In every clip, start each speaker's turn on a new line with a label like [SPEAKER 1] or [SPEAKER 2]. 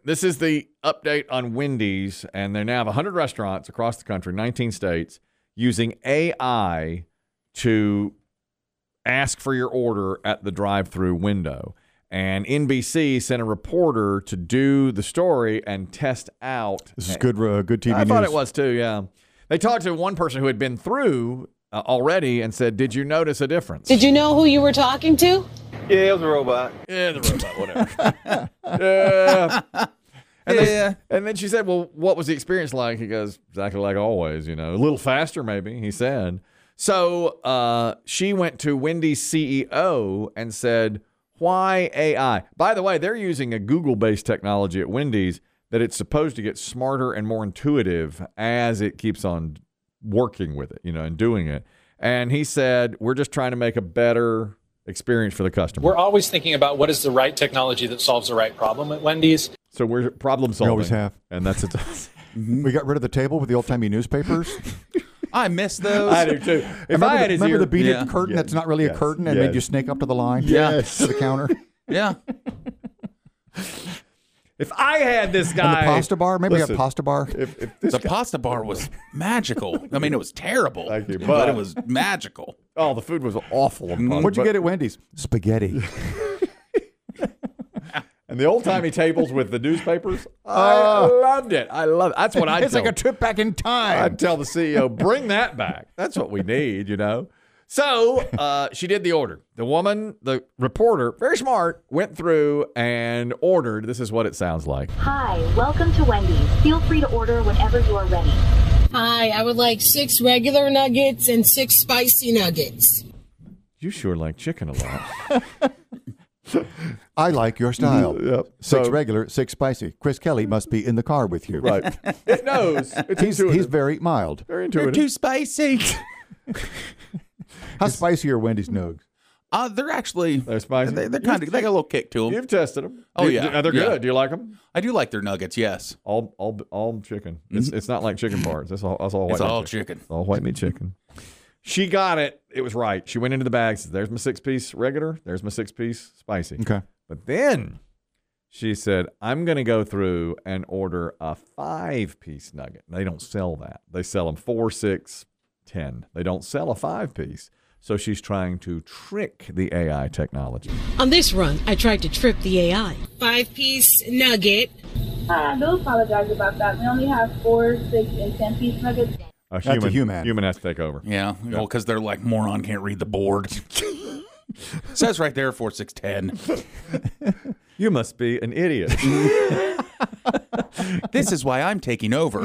[SPEAKER 1] this is the update on Wendy's, and they now have 100 restaurants across the country, 19 states, using AI to ask for your order at the drive-through window. And NBC sent a reporter to do the story and test out.
[SPEAKER 2] This is good TV news.
[SPEAKER 1] I thought it was too, yeah. They talked to one person who had been through already and said, did you notice a difference?
[SPEAKER 3] Did you know who you were talking to?
[SPEAKER 4] Yeah, it was a robot.
[SPEAKER 1] Yeah, the robot, whatever. And then she said, well, what was the experience like? He goes, exactly like always, a little faster maybe, he said. So she went to Wendy's CEO and said, why AI? By the way, they're using a Google-based technology at Wendy's that it's supposed to get smarter and more intuitive as it keeps on working with it, and doing it. And he said, we're just trying to make a better experience for the customer.
[SPEAKER 5] We're always thinking about what is the right technology that solves the right problem at Wendy's.
[SPEAKER 1] So we're problem solving.
[SPEAKER 2] We always have.
[SPEAKER 1] And that's it.
[SPEAKER 2] We got rid of the table with the old-timey newspapers.
[SPEAKER 6] I miss those.
[SPEAKER 1] I do too.
[SPEAKER 2] Remember the beaded curtain that's not really a curtain and made you snake up to the line?
[SPEAKER 1] Yes.
[SPEAKER 2] To the counter?
[SPEAKER 6] Yeah.
[SPEAKER 1] If I had this guy.
[SPEAKER 2] And the pasta bar? Maybe
[SPEAKER 1] Listen,
[SPEAKER 2] a pasta bar?
[SPEAKER 6] The pasta bar was magical. I mean, it was terrible.
[SPEAKER 1] Thank you,
[SPEAKER 6] but it was magical.
[SPEAKER 1] Oh, the food was awful.
[SPEAKER 2] What'd you get at Wendy's? Spaghetti.
[SPEAKER 1] And the old-timey tables with the newspapers, I loved it. I love it. That's what I'd
[SPEAKER 2] It's like a trip back in time.
[SPEAKER 1] I'd tell the CEO, bring that back. That's what we need, So she did the order. The woman, the reporter, very smart, went through and ordered. This is what it sounds like.
[SPEAKER 7] Hi, welcome to Wendy's. Feel free to order whenever you are ready.
[SPEAKER 3] Hi, I would like 6 regular nuggets and 6 spicy nuggets.
[SPEAKER 1] You sure like chicken a lot.
[SPEAKER 2] I like your style.
[SPEAKER 1] Yep.
[SPEAKER 2] 6 regular, 6 spicy. Chris Kelly must be in the car with you.
[SPEAKER 1] Right. It knows. It's
[SPEAKER 2] He's very mild.
[SPEAKER 1] very intuitive.
[SPEAKER 6] They're too spicy.
[SPEAKER 2] How spicy are Wendy's nugs?
[SPEAKER 6] They're actually
[SPEAKER 1] They're spicy.
[SPEAKER 6] They're kind of they got a little kick to them.
[SPEAKER 1] You've tested them.
[SPEAKER 6] Oh, yeah.
[SPEAKER 1] They're good.
[SPEAKER 6] Yeah.
[SPEAKER 1] Do you like them?
[SPEAKER 6] I do like their nuggets. Yes.
[SPEAKER 1] All chicken. It's not like chicken parts. It's all white.
[SPEAKER 6] It's
[SPEAKER 1] meat
[SPEAKER 6] all chicken.
[SPEAKER 1] It's all white meat chicken. She got it. It was right. She went into the bags. There's my 6-piece regular. There's my 6-piece spicy.
[SPEAKER 2] Okay.
[SPEAKER 1] But then she said, I'm going to go through and order a 5-piece nugget. They don't sell that. They sell them 4, 6, 10. They don't sell a 5-piece. So she's trying to trick the AI technology.
[SPEAKER 3] On this run, I tried to trip the AI. 5-piece nugget.
[SPEAKER 7] I do apologize about that. We only have 4, 6, and 10-piece nuggets.
[SPEAKER 1] A
[SPEAKER 2] That's a
[SPEAKER 1] human has to take over.
[SPEAKER 6] Yeah. Well, because they're like moron can't read the board. Says right there 4, 6, 10.
[SPEAKER 1] You must be an idiot.
[SPEAKER 6] This is why I'm taking over.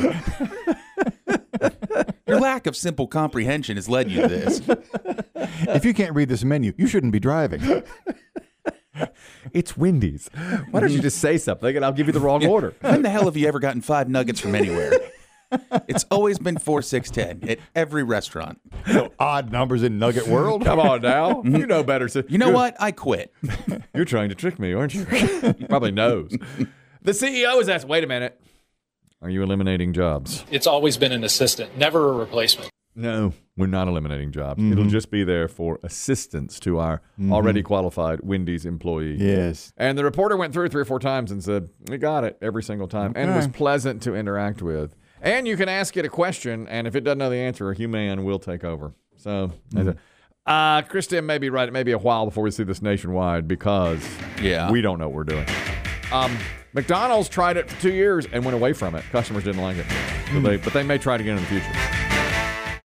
[SPEAKER 6] Your lack of simple comprehension has led you to this.
[SPEAKER 2] If you can't read this menu, you shouldn't be driving.
[SPEAKER 1] It's Wendy's. Why don't you just say something and I'll give you the wrong order?
[SPEAKER 6] When the hell have you ever gotten 5 nuggets from anywhere? It's always been 4, 6, 10 at every restaurant.
[SPEAKER 2] Odd numbers in Nugget World.
[SPEAKER 1] Come on now. You know better.
[SPEAKER 6] You know what? I quit.
[SPEAKER 1] You're trying to trick me, aren't you? He probably knows. The CEO is asked, wait a minute. Are you eliminating jobs?
[SPEAKER 5] It's always been an assistant, never a replacement.
[SPEAKER 1] No, we're not eliminating jobs. It'll just be there for assistance to our already qualified Wendy's employee.
[SPEAKER 2] Yes.
[SPEAKER 1] And the reporter went through 3 or 4 times and said, we got it every single time. And it was pleasant to interact with. And you can ask it a question, and if it doesn't know the answer, a human will take over. So, Kristen may be right. It may be a while before we see this nationwide because we don't know what we're doing. McDonald's tried it for 2 years and went away from it. Customers didn't like it. But they may try it again in the future.